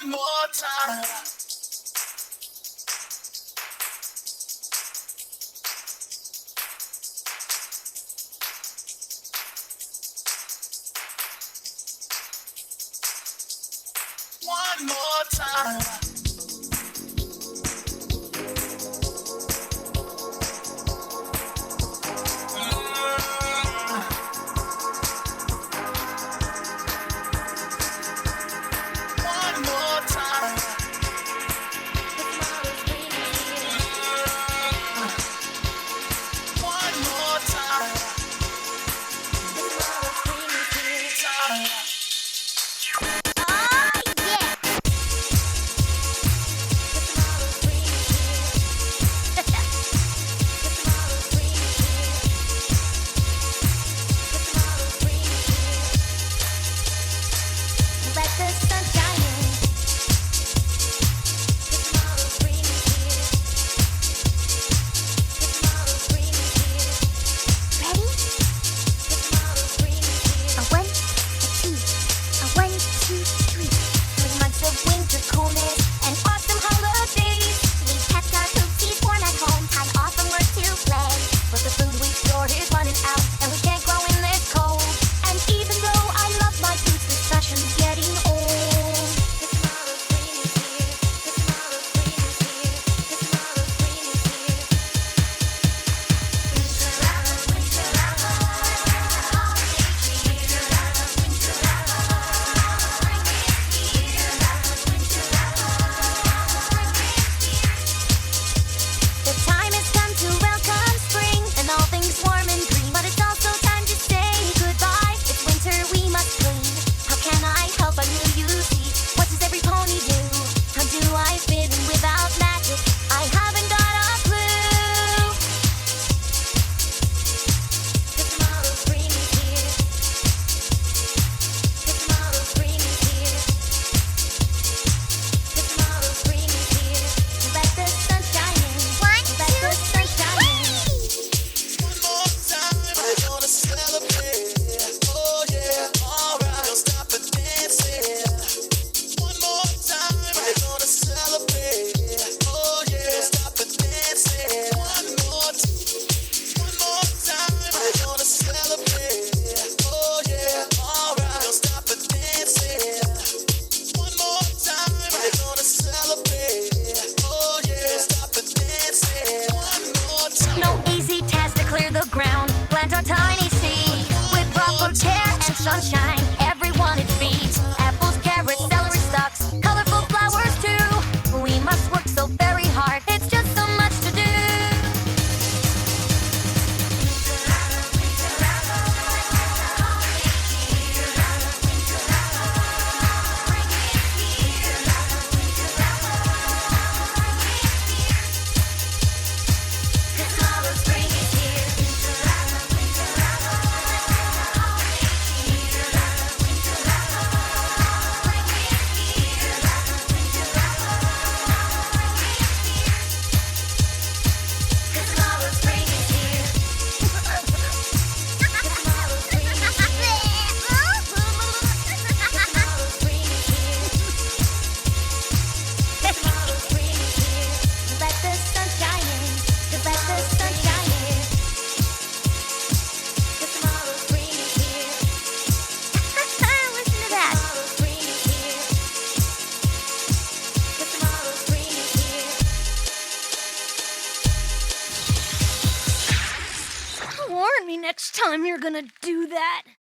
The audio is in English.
One more time. One more time. One more time. One more time. Let the sun shine in. Tomorrow's dream is here. Tomorrow's dream is here. Ready? Tomorrow's dream is here. A one, a two, a 1, 2, 3. 3 months of winter coolness and awesome holidays. We kept our cookies warm at home, time off from work to play. But the food we store is running out, and we can't grow in this cold. And even though I love my roots, this fashion's getting old. Tomorrow's dream is here. Tomorrow's dream is here. Tomorrow's dream is here. Winter lava, winter lava, holiday cheer. Winter lava, spring is here. Winter lava, spring is here. The time has come to welcome spring and all things warm and green. But it's also time to say goodbye. It's winter, we must clean. How can I help? I knew you see. What does every pony do? How do I fit in without magic? I haven't got a clue. Tomorrow's dream is here. Tomorrow's dream is here. Tomorrow's dream is here. Let the sun shine in. Let the sun shine in. One more time. We're gonna celebrate. Oh yeah, alright. Don't stop the dancing. One more time. We're gonna celebrate. Oh yeah, don't stop the dancing. One more time. We're gonna celebrate. Oh yeah, alright. Don't stop the dancing. One more time. We're gonna celebrate. Oh yeah, don't stop the dancing. One more time. No easy task to clear the ground. Plant our tiny seed with proper care and sunshine. Everyone it feeds. Apples, carrots, celery stalks, colorful flowers too. We must work so very hard. It's just so much to do. Tomorrow's spring is here. Tomorrow's spring is here. Tomorrow's spring is here. Tomorrow's spring is here. Tomorrow's spring is here. Let the sun shine in. Let the sun shine in. Tomorrow's spring is here. Listen to that. Tomorrow's spring is here. Tomorrow's spring is here. Warn me next time you're gonna do that.